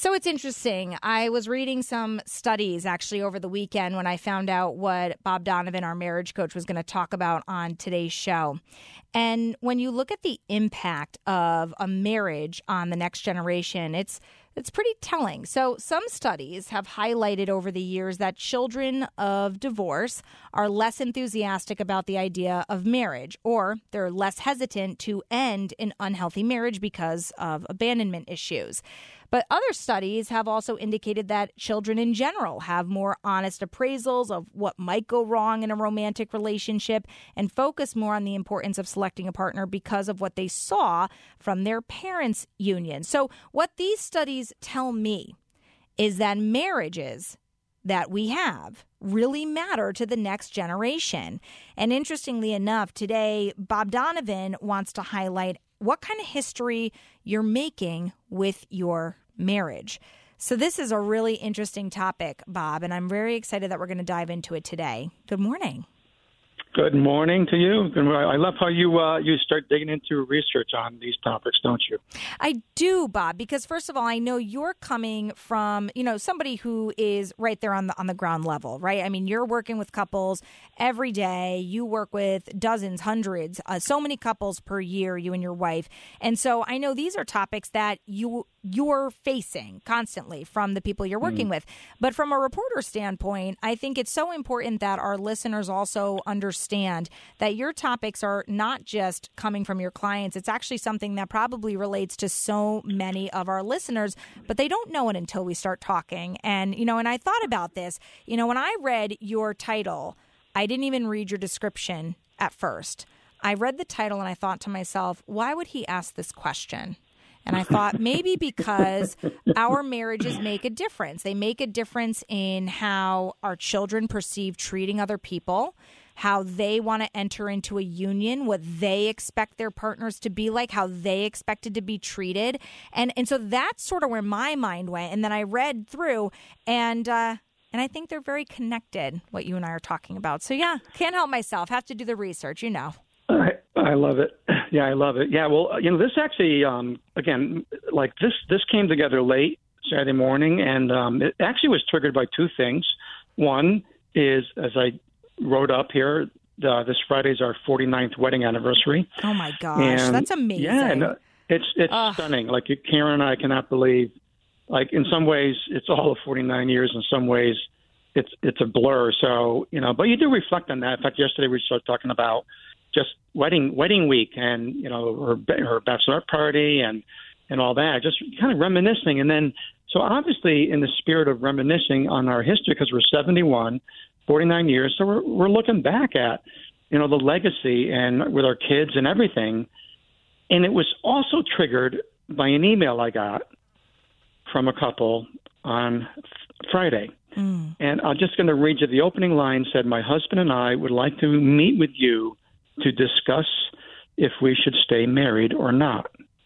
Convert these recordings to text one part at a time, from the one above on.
So it's interesting. I was reading some studies actually over the weekend when I found out what Bob Donovan, our marriage coach, was going to talk about on today's show. And when you look at the impact of a marriage on the next generation, it's pretty telling. So some studies have highlighted over the years that children of divorce are less enthusiastic about the idea of marriage, or they're less hesitant to end an unhealthy marriage because of abandonment issues. But other studies have also indicated that children in general have more honest appraisals of what might go wrong in a romantic relationship and focus more on the importance of selecting a partner because of what they saw from their parents' union. So what these studies tell me is that marriages that we have really matter to the next generation. And interestingly enough, today, Bob Donovan wants to highlight what kind of history you're making with your marriage. So this is a really interesting topic, Bob, and I'm very excited that we're going to dive into it today. Good morning. Good morning to you. I love how you start digging into research on these topics, don't you? I do, Bob, because first of all, I know you're coming from, somebody who is right there on the ground level, right? I mean, you're working with couples every day. You work with dozens, hundreds, so many couples per year, you and your wife. And so I know these are topics that you're facing constantly from the people you're working with. But from a reporter standpoint, I think it's so important that our listeners also understand that your topics are not just coming from your clients. It's actually something that probably relates to so many of our listeners, but they don't know it until we start talking. And, and I thought about this, when I read your title, I didn't even read your description at first. I read the title and I thought to myself, why would he ask this question? And I thought maybe because our marriages make a difference. They make a difference in how our children perceive treating other people, how they want to enter into a union, what they expect their partners to be like, how they expected to be treated. And so that's sort of where my mind went. And then I read through and I think they're very connected, what you and I are talking about. So, yeah, can't help myself. Have to do the research, I love it. Yeah, I love it. Yeah, well, this actually, again, like this came together late Saturday morning, and it actually was triggered by two things. One is, as I wrote up here, this Friday is our 49th wedding anniversary. Oh, my gosh. That's amazing. Yeah, and it's stunning. Like, Karen and I cannot believe, like, in some ways, it's all of 49 years. In some ways, it's a blur. So, but you do reflect on that. In fact, yesterday we started talking about just wedding week and, her bachelorette party and all that, just kind of reminiscing. And then, so obviously in the spirit of reminiscing on our history, because we're 71, 49 years. So we're looking back at, the legacy and with our kids and everything. And it was also triggered by an email I got from a couple on Friday. And I'm just going to read you the opening line. Said, "My husband and I would like to meet with you to discuss if we should stay married or not."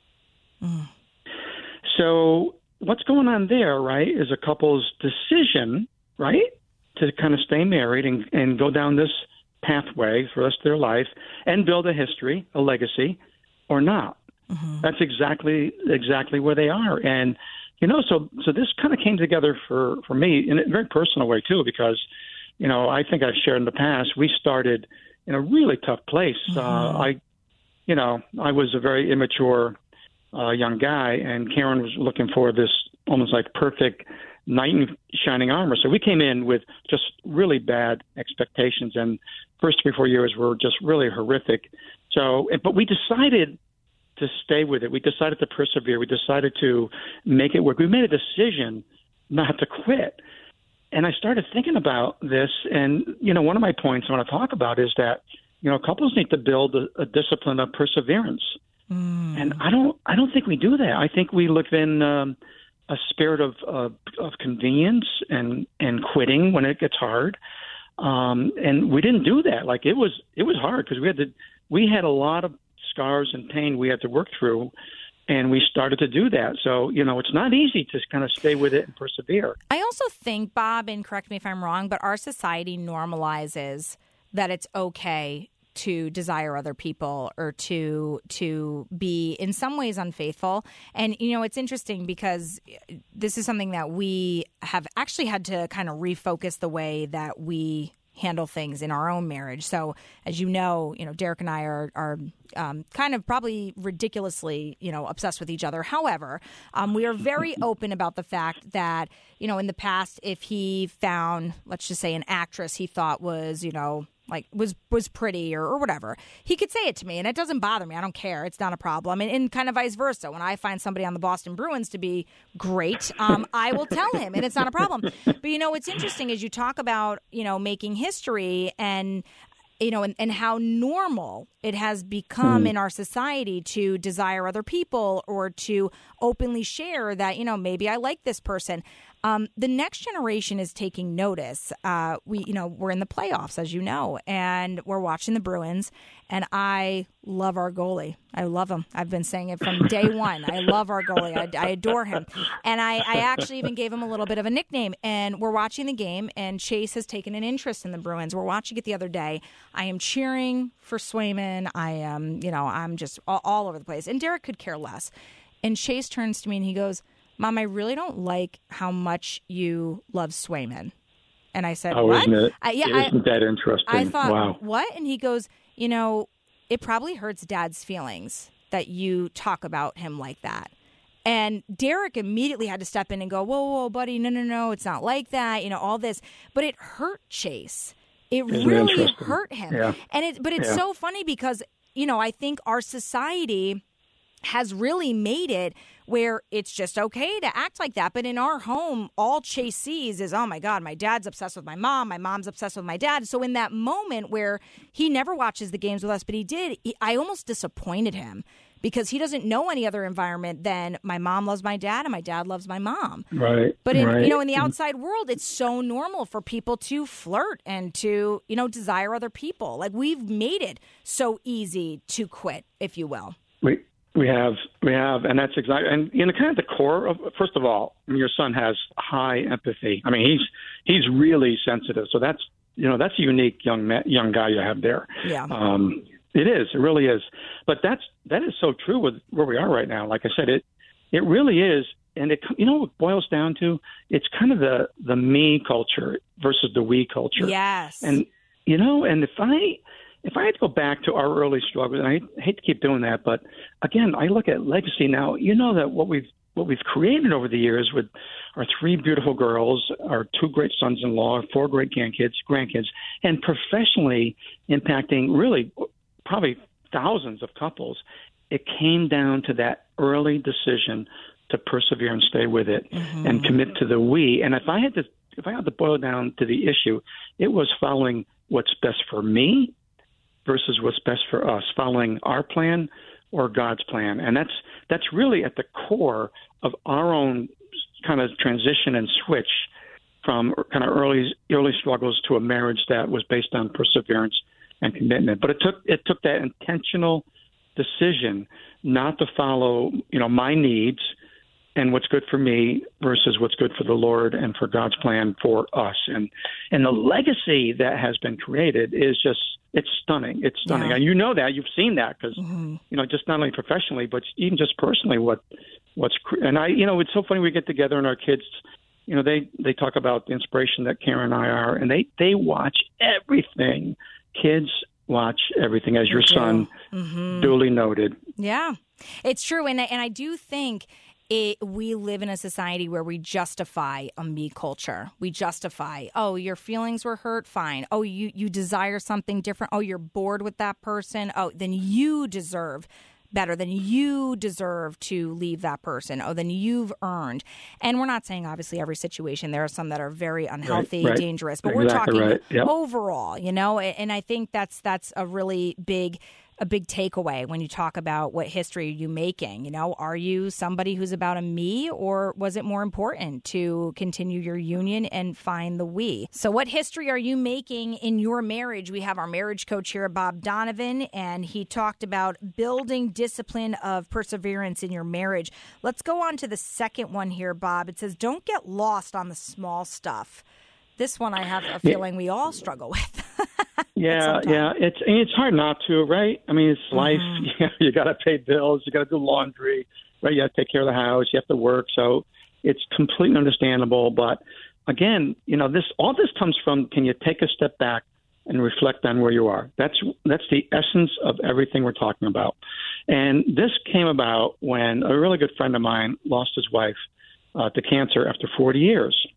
So what's going on there, right, is a couple's decision, right, to kind of stay married and go down this pathway for the rest of their life and build a history, a legacy, or not. That's exactly where they are. And, so this kind of came together for me in a very personal way, too, because, I think I've shared in the past, we started in a really tough place. I was a very immature young guy, and Karen was looking for this almost like perfect knight in shining armor. So we came in with just really bad expectations, and first 3-4 years were just really horrific. So, but we decided to stay with it. We decided to persevere. We decided to make it work. We made a decision not to quit. And I started thinking about this, and, one of my points I want to talk about is that, couples need to build a discipline of perseverance. And I don't think we do that. I think we live in a spirit of convenience and quitting when it gets hard. And we didn't do that. Like, it was hard because we had a lot of scars and pain we had to work through. And we started to do that. So, it's not easy to kind of stay with it and persevere. I also think, Bob, and correct me if I'm wrong, but our society normalizes that it's okay to desire other people or to be in some ways unfaithful. And, it's interesting because this is something that we have actually had to kind of refocus the way that we handle things in our own marriage. So as Derek and I are kind of probably ridiculously, obsessed with each other. However, we are very open about the fact that, in the past, if he found, let's just say, an actress he thought was, was pretty or whatever, he could say it to me, and it doesn't bother me. I don't care. It's not a problem. And kind of vice versa. When I find somebody on the Boston Bruins to be great, I will tell him, and it's not a problem. But, what's interesting is you talk about, making history and how normal it has become in our society to desire other people or to openly share that, maybe I like this person. The next generation is taking notice. We're in the playoffs, as you know, and we're watching the Bruins, and I love our goalie. I love him. I've been saying it from day one. I love our goalie. I adore him. And I actually even gave him a little bit of a nickname. And we're watching the game, and Chase has taken an interest in the Bruins. We're watching it the other day. I am cheering for Swayman. I am, I'm just all over the place. And Derek could care less. And Chase turns to me and he goes, Mom, I really don't like how much you love Swayman. And I said, what? Isn't it? Isn't that interesting? I thought, wow. What? And he goes, it probably hurts Dad's feelings that you talk about him like that. And Derek immediately had to step in and go, whoa, buddy, no, it's not like that, all this. But it hurt Chase. It really hurt him. Yeah. And it's so funny because, I think our society has really made it where it's just okay to act like that. But in our home, all Chase sees is, oh, my God, my dad's obsessed with my mom's obsessed with my dad. So in that moment where he never watches the games with us, but he did, I almost disappointed him because he doesn't know any other environment than my mom loves my dad and my dad loves my mom. Right. But in the outside world, it's so normal for people to flirt and to, desire other people. Like we've made it so easy to quit, if you will. We have, and that's exactly, and kind of the core of. First of all, your son has high empathy. I mean, he's really sensitive. So that's a unique young guy you have there. Yeah, it is. It really is. But that is so true with where we are right now. Like I said, it really is, and it what it boils down to, it's kind of the me culture versus the we culture. Yes, and and if I had to go back to our early struggles, and I hate to keep doing that, but again, I look at legacy now. That what we've created over the years with our 3 beautiful girls, our 2 great sons-in-law, 4 great grandkids, and professionally impacting really probably thousands of couples. It came down to that early decision to persevere and stay with it and commit to the we. And if I had to boil down to the issue, it was following what's best for me versus what's best for us, following our plan or God's plan. And that's really at the core of our own kind of transition and switch from kind of early struggles to a marriage that was based on perseverance and commitment. But it took that intentional decision not to follow, my needs and what's good for me versus what's good for the Lord and for God's plan for us. And the legacy that has been created is just, it's stunning. It's stunning. Yeah. And that, you've seen that because, just not only professionally, but even just personally and it's so funny we get together and our kids, they talk about the inspiration that Karen and I are, and they watch everything. Kids watch everything, as your son duly noted. Yeah, it's true. And I do think we live in a society where we justify a me culture. We justify, oh, your feelings were hurt, fine. Oh, you desire something different. Oh, you're bored with that person. Oh, then you deserve better, then you deserve to leave that person. Oh, then you've earned. And we're not saying, obviously, every situation. There are some that are very unhealthy, right. dangerous. But Exactly we're talking Yep. overall, and I think that's a really big takeaway when you talk about what history are you making. Are you somebody who's about a me, or was it more important to continue your union and find the we? So what history are you making in your marriage? We have our marriage coach here, Bob Donovan, and he talked about building discipline of perseverance in your marriage. Let's go on to the second one here, Bob. It says, don't get lost on the small stuff. This one I have a feeling we all struggle with. Yeah, yeah. It's hard not to, right? I mean, it's life. You got to pay bills. You got to do laundry, right? You have to take care of the house. You have to work. So it's completely understandable. But again, all this comes from, can you take a step back and reflect on where you are? That's the essence of everything we're talking about. And this came about when a really good friend of mine lost his wife to cancer after 40 years.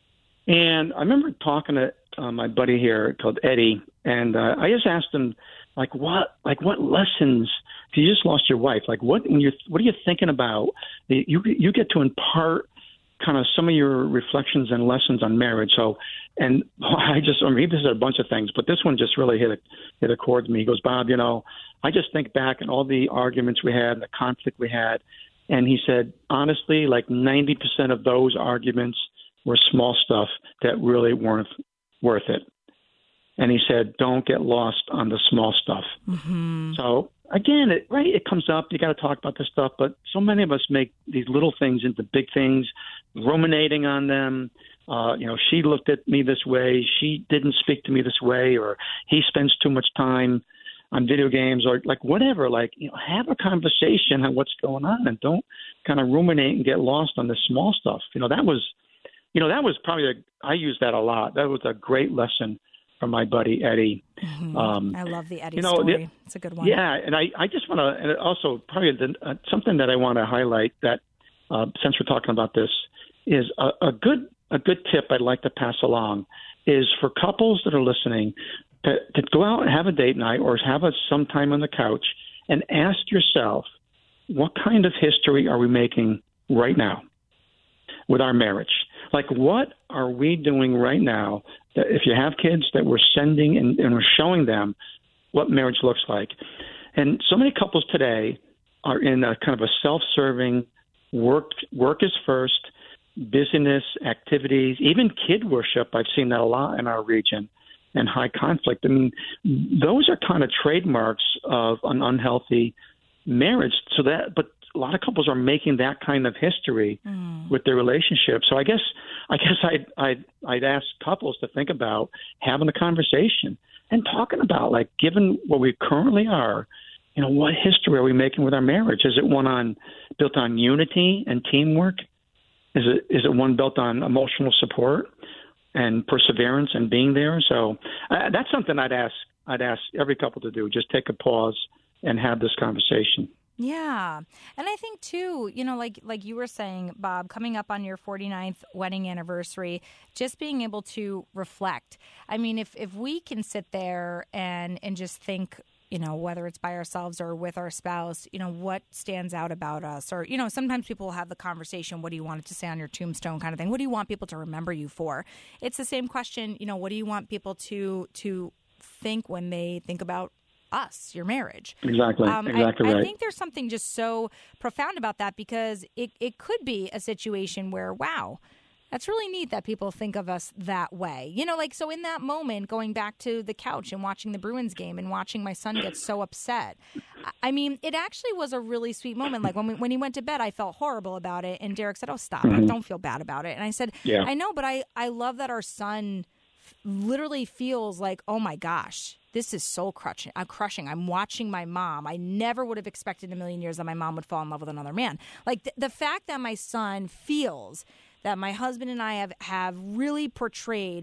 And I remember talking to my buddy here called Eddie, and I just asked him, what lessons? If you just lost your wife, what are you thinking about? You get to impart kind of some of your reflections and lessons on marriage. So, and he said a bunch of things, but this one just really hit a chord with me. He goes, Bob, I just think back on all the arguments we had and the conflict we had, and he said, honestly, 90% of those arguments were small stuff that really weren't worth it. And he said, don't get lost on the small stuff. Mm-hmm. So again, it comes up. You got to talk about this stuff, but so many of us make these little things into big things, ruminating on them. She looked at me this way. She didn't speak to me this way, or he spends too much time on video games, or whatever. Have a conversation on what's going on, and don't kind of ruminate and get lost on the small stuff. That was probably I use that a lot. That was a great lesson from my buddy Eddie. Mm-hmm. I love the Eddie story. It's a good one. Yeah, and I just want to, and also probably something that I want to highlight that since we're talking about this is a good tip I'd like to pass along is for couples that are listening to go out and have a date night or have some time on the couch and ask yourself, what kind of history are we making right now with our marriage? What are we doing right now that if you have kids that we're sending and we're showing them what marriage looks like? And so many couples today are in a kind of a self-serving work is first, busyness, activities, even kid worship. I've seen that a lot in our region, and high conflict. I mean, those are kind of trademarks of an unhealthy marriage. But a lot of couples are making that kind of history with their relationship. So I guess I'd ask couples to think about having a conversation and talking about, given where we currently are, what history are we making with our marriage? Is it one built on unity and teamwork? Is it one built on emotional support and perseverance and being there? So that's something I'd ask every couple to do. Just take a pause and have this conversation. Yeah. And I think, too, like you were saying, Bob, coming up on your 49th wedding anniversary, just being able to reflect. I mean, if we can sit there and just think, whether it's by ourselves or with our spouse, what stands out about us? Or, sometimes people will have the conversation, what do you want it to say on your tombstone kind of thing? What do you want people to remember you for? It's the same question, what do you want people to think when they think about us, your marriage? Exactly. Exactly right. I think there's something just so profound about that, because it could be a situation where, wow, that's really neat that people think of us that way. So in that moment, going back to the couch and watching the Bruins game and watching my son get so upset, I mean, it actually was a really sweet moment. When he went to bed, I felt horrible about it. And Derek said, oh, stop. Mm-hmm. Don't feel bad about it. And I said, yeah. I know, but I love that our son literally feels like, oh, my gosh, this is soul crushing. I'm watching my mom. I never would have expected in a million years that my mom would fall in love with another man. The fact that my son feels that my husband and I have really portrayed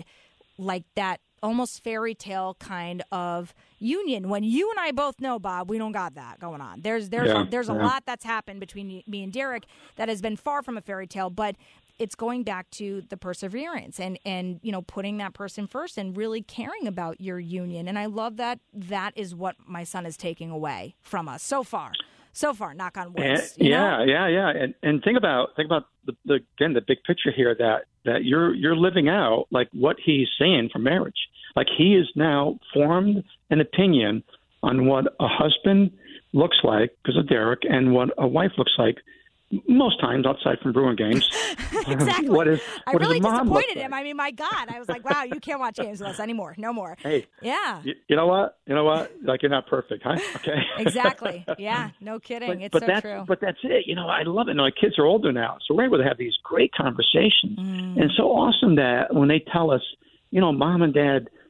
that almost fairy tale kind of union, when you and I both know, Bob, we don't got that going on. There's a lot that's happened between me and Derek that has been far from a fairy tale, but it's going back to the perseverance and putting that person first and really caring about your union. And I love that is what my son is taking away from us so far, knock on wood. Yeah. And think about the big picture here that you're living out what he's saying for marriage. He has now formed an opinion on what a husband looks like because of Derek and what a wife looks like. Most times outside from Bruin games. Exactly. I really disappointed him. I mean, my God. I was like, wow, you can't watch games with us anymore. No more. Hey. Yeah. You know what? You're not perfect, huh? Okay. Exactly. Yeah. No kidding. It's so true. But that's it. I love it. My kids are older now, so we're able to have these great conversations. And it's so awesome that when they tell us, Mom and Dad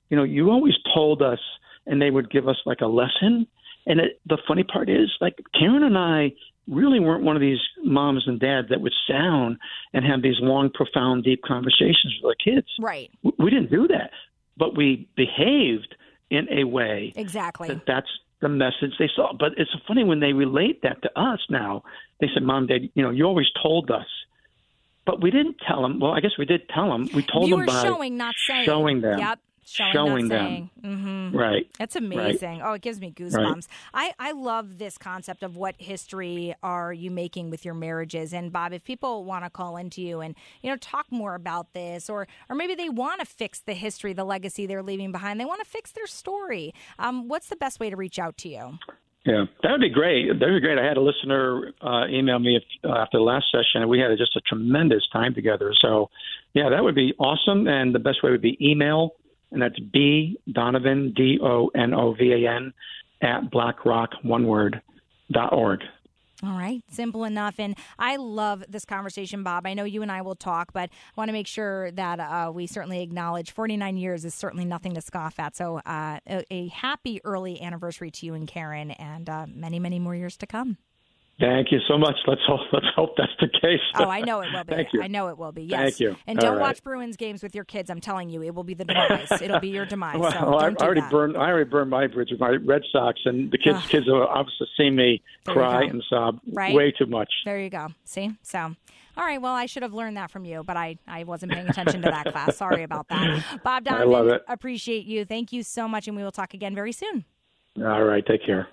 you always told us, and they would give us like a lesson. And the funny part is, like, Karen and I really weren't one of these moms and dads that would sound and have these long, profound, deep conversations with our kids. Right. We didn't do that, but we behaved in a way exactly that's the message they saw. But it's funny when they relate that to us now. They said, Mom, Dad, you always told us. But we didn't tell them. Well, I guess we did tell them. We told them by showing, not saying. Showing them. Yep. Showing them. Saying. Mm-hmm. Right. That's amazing. Right. Oh, it gives me goosebumps. Right. I love this concept of what history are you making with your marriages. And Bob, if people want to call into you and, talk more about this, or maybe they want to fix the history, the legacy they're leaving behind, they want to fix their story, what's the best way to reach out to you? Yeah, that would be great. That would be great. I had a listener email me after the last session, and we had just a tremendous time together. So, yeah, that would be awesome. And the best way would be email, and that's bdonovan, DONOVAN, @blackrock.org. All right. Simple enough. And I love this conversation, Bob. I know you and I will talk, but I want to make sure that we certainly acknowledge 49 years is certainly nothing to scoff at. So a happy early anniversary to you and Karen, and many, many more years to come. Thank you so much. Let's hope that's the case. Oh, I know it will be. Thank you. I know it will be. Yes. Thank you. And don't watch Bruins games with your kids. I'm telling you, it will be the demise. It'll be your demise. Well, so I already burned my bridge with my Red Sox, and the kids have obviously seen me cry and sob way too much. There you go. See? So, all right. Well, I should have learned that from you, but I wasn't paying attention to that class. Sorry about that. Bob Donovan, I love it. Appreciate you. Thank you so much, and we will talk again very soon. All right. Take care.